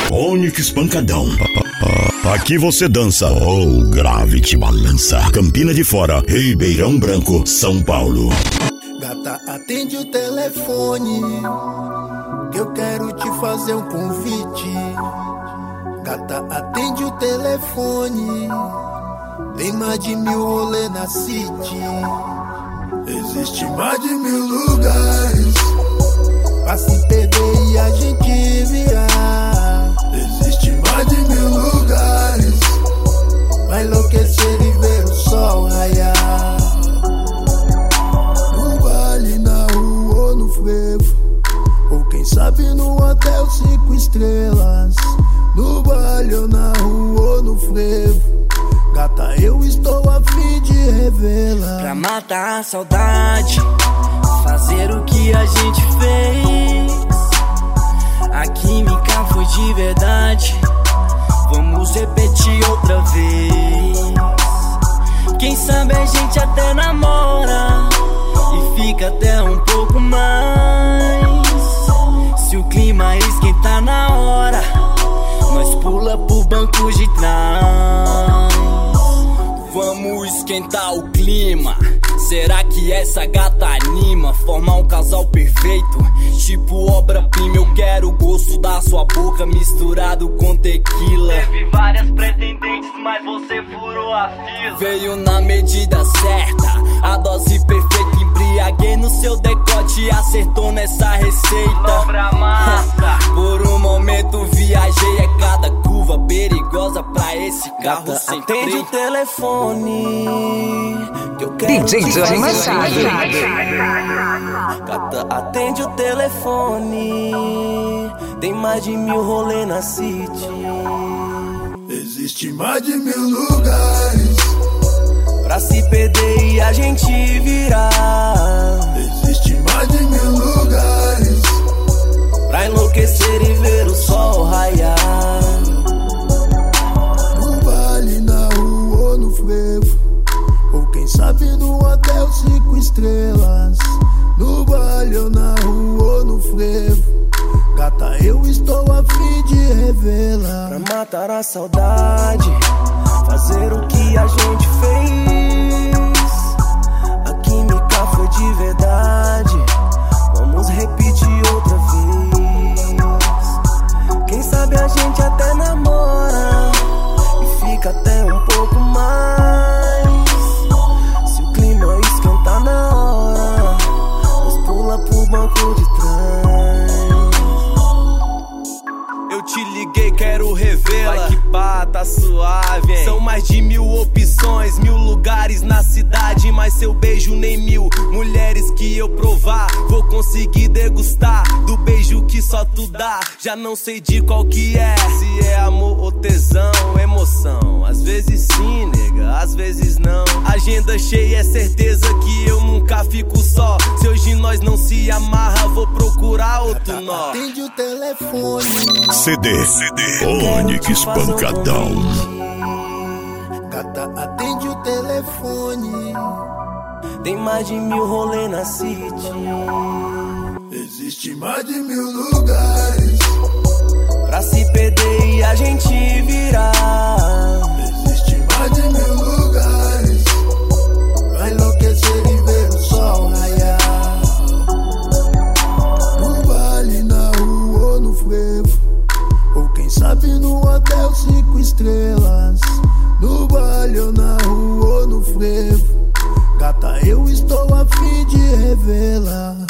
Onyx Pancadão. Aqui você dança, oh, grave te balança. Campina de Fora, Ribeirão Branco, São Paulo. Gata, atende o telefone, que eu quero te fazer um convite. Gata, atende o telefone, tem mais de 1000 rolê na city. Existe mais de 1000 lugares pra se perder e a gente virar. Existe mais de 1000 lugares pra enlouquecer e ver o sol raiar. No baile, na rua ou no frevo, ou quem sabe no hotel 5 estrelas. No baile ou na rua ou no frevo, gata, eu estou a fim de revelar. Pra matar a saudade, fazer o que a gente fez. A química foi de verdade, vamos repetir outra vez. Quem sabe a gente até namora e fica até um pouco mais. Se o clima esquentar na hora, nós pula pro banco de trás. Vamos esquentar o clima. Será que essa gata anima? Formar um casal perfeito, tipo obra-prima. Eu quero o gosto da sua boca misturado com tequila. Teve várias pretendentes, mas você furou a fila. Veio na medida certa, a dose perfeita. Embriaguei no seu decote e acertou nessa receita. Dobra massa. Por um momento viajei, é cada curva perigosa pra esse carro gata, sem freio. Atende o telefone, que eu quero DJ Johnny Machado. Gata, atende o telefone, tem mais de 1000 rolê na city. Existe mais de 1000 lugares pra se perder e a gente virar. Existe mais de 1000 lugares pra enlouquecer e ver o sol raiar. No baile, na rua ou no frevo, ou quem sabe no hotel 5 estrelas. No baile ou na rua ou no frevo, gata, eu estou a fim de revelar. Pra matar a saudade, fazer o que a gente fez. A química foi de verdade, vamos repetir outra vez. Quem sabe a gente até namora e fica até um pouco mais. Se o clima esquentar na hora, nós pula pro banco de trás. Eu te liguei, quero revela. Vai que pá, tá suave, hein? São mais de 1000 opções, 1000 lugares na cidade, mas seu beijo nem 1000 mulheres que eu provar vou conseguir degustar do beijo que só tu dá. Já não sei de qual que é, se é amor ou tesão, emoção. Às vezes sim, nega, às vezes não. Agenda cheia, é certeza que eu nunca fico só. Se hoje nós não se amarra, vou procurar outro nó. Atende o telefone, CD Onyx Pancadão. gata, atende o telefone, tem mais de 1000 rolê na city. existe mais de 1000 lugares pra se perder e a gente virar. Existe mais de 1000 lugares pra enlouquecer e ver o sol raiar. No baile, na rua ou no frevo, ou quem sabe no hotel 5 estrelas. No baile ou na rua ou no frevo, gata, eu estou a fim de revelar.